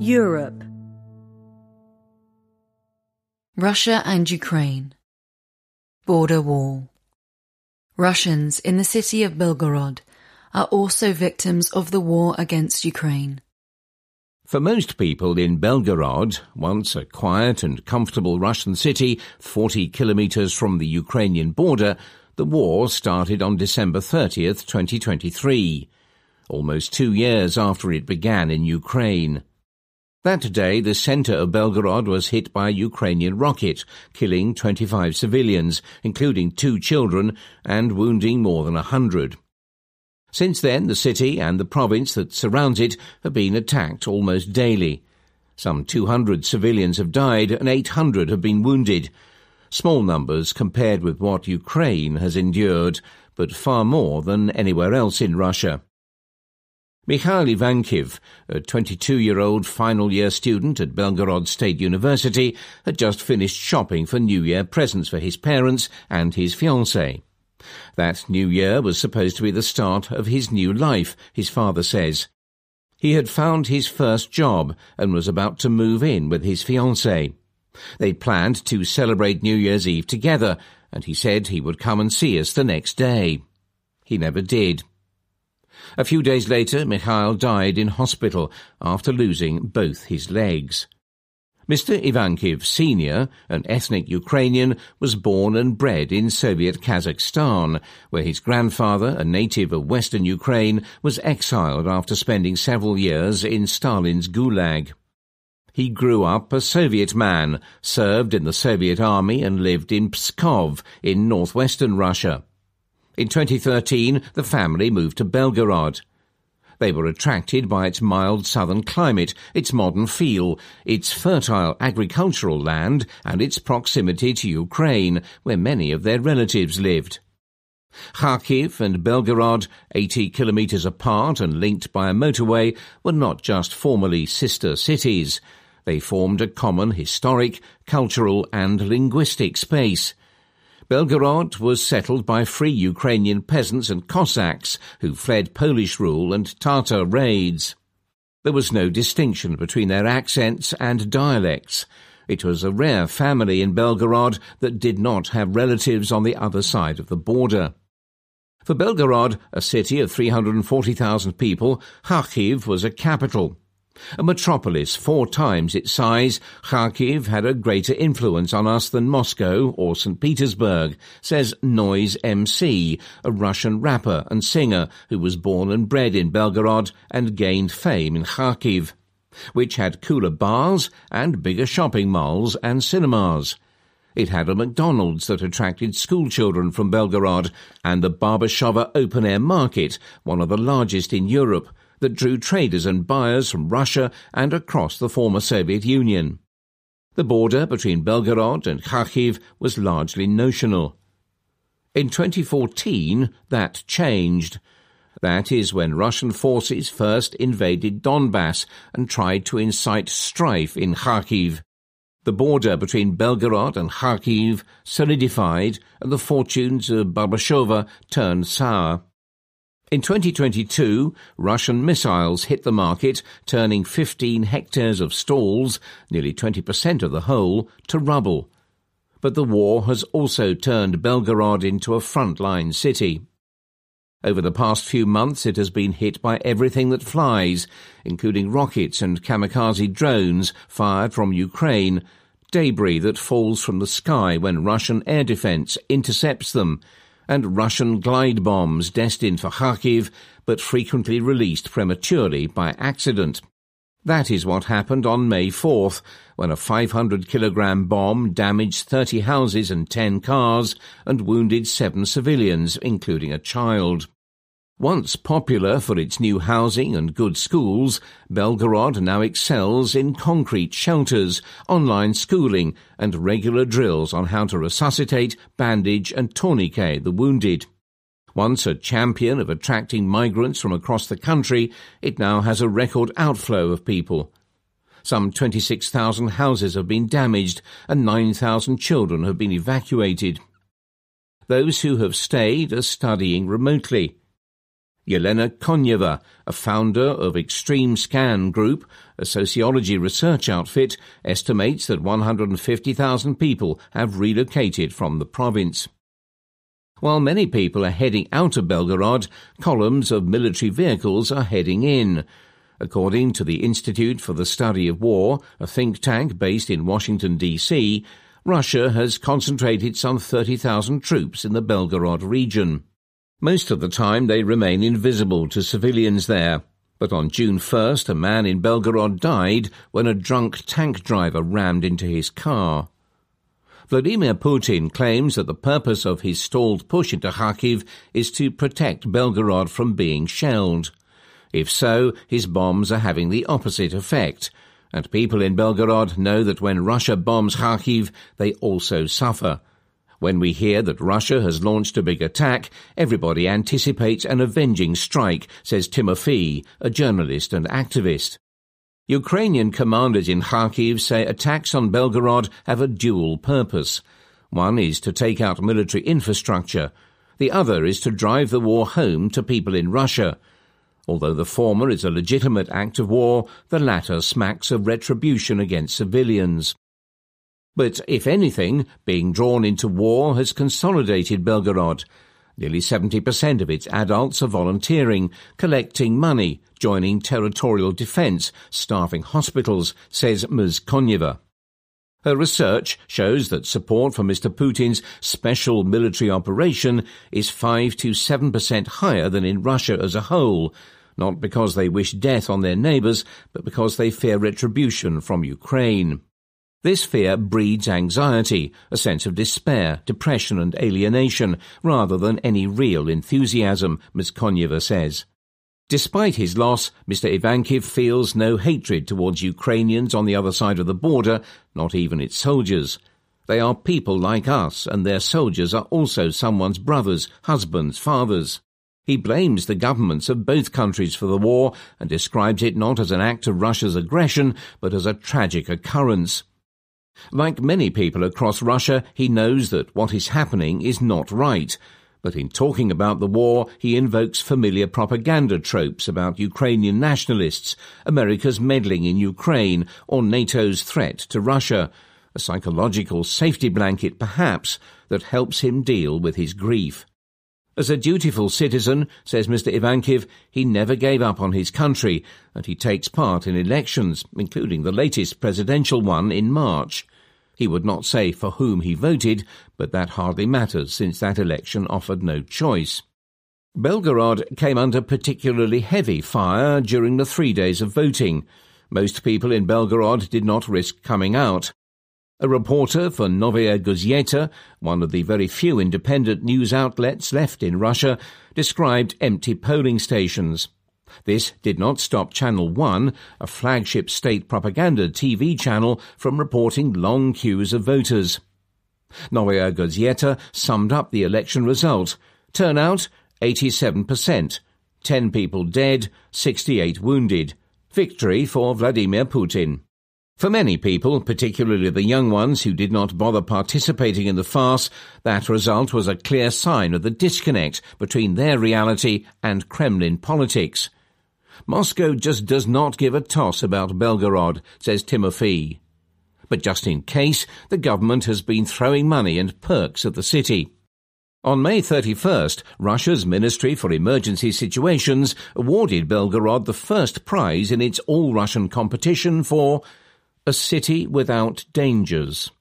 Europe. Russia and Ukraine. Border wall. Russians in the city of Belgorod are also victims of the war against Ukraine. For most people in Belgorod, once a quiet and comfortable Russian city 40 kilometers from the Ukrainian border, the war started on December 30th, 2023, almost 2 years after it began in Ukraine. That day, the centre of Belgorod was hit by a Ukrainian rocket, killing 25 civilians, including 2 children, and wounding more than 100. Since then, the city and the province that surrounds it have been attacked almost daily. Some 200 civilians have died and 800 have been wounded. Small numbers compared with what Ukraine has endured, but far more than anywhere else in Russia. Mikhail Ivankiv, a 22-year-old final-year student at Belgorod State University, had just finished shopping for New Year presents for his parents and his fiancée. That New Year was supposed to be the start of his new life, his father says. He had found his first job and was about to move in with his fiancée. They planned to celebrate New Year's Eve together, and he said he would come and see us the next day. He never did. A few days later, Mikhail died in hospital after losing both his legs. Mr. Ivankiv Sr., an ethnic Ukrainian, was born and bred in Soviet Kazakhstan, where his grandfather, a native of western Ukraine, was exiled after spending several years in Stalin's Gulag. He grew up a Soviet man, served in the Soviet army and lived in Pskov in northwestern Russia. In 2013, the family moved to Belgorod. They were attracted by its mild southern climate, its modern feel, its fertile agricultural land, and its proximity to Ukraine, where many of their relatives lived. Kharkiv and Belgorod, 80 kilometers apart and linked by a motorway, were not just formerly sister cities. They formed a common historic, cultural, and linguistic space. Belgorod was settled by free Ukrainian peasants and Cossacks who fled Polish rule and Tatar raids. There was no distinction between their accents and dialects. It was a rare family in Belgorod that did not have relatives on the other side of the border. For Belgorod, a city of 340,000 people, Kharkiv was a capital. A metropolis 4 times its size, Kharkiv had a greater influence on us than Moscow or St. Petersburg, says Noise MC, a Russian rapper and singer who was born and bred in Belgorod and gained fame in Kharkiv, which had cooler bars and bigger shopping malls and cinemas. It had a McDonald's that attracted schoolchildren from Belgorod and the Barbashova open-air market, one of the largest in Europe, that drew traders and buyers from Russia and across the former Soviet Union. The border between Belgorod and Kharkiv was largely notional. In 2014, that changed. That is when Russian forces first invaded Donbass and tried to incite strife in Kharkiv. The border between Belgorod and Kharkiv solidified and the fortunes of Barbashova turned sour. In 2022, Russian missiles hit the market, turning 15 hectares of stalls, nearly 20% of the whole, to rubble. But the war has also turned Belgorod into a frontline city. Over the past few months, it has been hit by everything that flies, including rockets and kamikaze drones fired from Ukraine, debris that falls from the sky when Russian air defense intercepts them, and Russian glide bombs destined for Kharkiv but frequently released prematurely by accident. That is what happened on May 4th, when a 500-kilogram bomb damaged 30 houses and 10 cars and wounded 7 civilians, including a child. Once popular for its new housing and good schools, Belgorod now excels in concrete shelters, online schooling, and regular drills on how to resuscitate, bandage, and tourniquet the wounded. Once a champion of attracting migrants from across the country, it now has a record outflow of people. Some 26,000 houses have been damaged and 9,000 children have been evacuated. Those who have stayed are studying remotely. Yelena Konyeva, a founder of Extreme Scan Group, a sociology research outfit, estimates that 150,000 people have relocated from the province. While many people are heading out of Belgorod, columns of military vehicles are heading in. According to the Institute for the Study of War, a think tank based in Washington, D.C., Russia has concentrated some 30,000 troops in the Belgorod region. Most of the time they remain invisible to civilians there, but on June 1st a man in Belgorod died when a drunk tank driver rammed into his car. Vladimir Putin claims that the purpose of his stalled push into Kharkiv is to protect Belgorod from being shelled. If so, his bombs are having the opposite effect, and people in Belgorod know that when Russia bombs Kharkiv, they also suffer. When we hear that Russia has launched a big attack, everybody anticipates an avenging strike, says Timofey, a journalist and activist. Ukrainian commanders in Kharkiv say attacks on Belgorod have a dual purpose. One is to take out military infrastructure. The other is to drive the war home to people in Russia. Although the former is a legitimate act of war, the latter smacks of retribution against civilians. But, if anything, being drawn into war has consolidated Belgorod. Nearly 70% of its adults are volunteering, collecting money, joining territorial defence, staffing hospitals, says Ms. Konyeva. Her research shows that support for Mr. Putin's special military operation is 5 to 7% higher than in Russia as a whole, not because they wish death on their neighbours, but because they fear retribution from Ukraine. This fear breeds anxiety, a sense of despair, depression and alienation, rather than any real enthusiasm, Ms. Konyeva says. Despite his loss, Mr. Ivankiv feels no hatred towards Ukrainians on the other side of the border, not even its soldiers. They are people like us, and their soldiers are also someone's brothers, husbands, fathers. He blames the governments of both countries for the war and describes it not as an act of Russia's aggression, but as a tragic occurrence. Like many people across Russia, he knows that what is happening is not right, but in talking about the war, he invokes familiar propaganda tropes about Ukrainian nationalists, America's meddling in Ukraine, or NATO's threat to Russia, a psychological safety blanket, perhaps, that helps him deal with his grief. As a dutiful citizen, says Mr. Ivankiv, he never gave up on his country, and he takes part in elections, including the latest presidential one in March. He would not say for whom he voted, but that hardly matters since that election offered no choice. Belgorod came under particularly heavy fire during the 3 days of voting. Most people in Belgorod did not risk coming out. A reporter for Novaya Gazeta, one of the very few independent news outlets left in Russia, described empty polling stations. This did not stop Channel 1, a flagship state propaganda TV channel, from reporting long queues of voters. Novaya Gazeta summed up the election result. Turnout, 87%. 10 people dead, 68 wounded. Victory for Vladimir Putin. For many people, particularly the young ones who did not bother participating in the farce, that result was a clear sign of the disconnect between their reality and Kremlin politics. Moscow just does not give a toss about Belgorod, says Timofey. But just in case, the government has been throwing money and perks at the city. On May 31st, Russia's Ministry for Emergency Situations awarded Belgorod the first prize in its all-Russian competition for a city without dangers.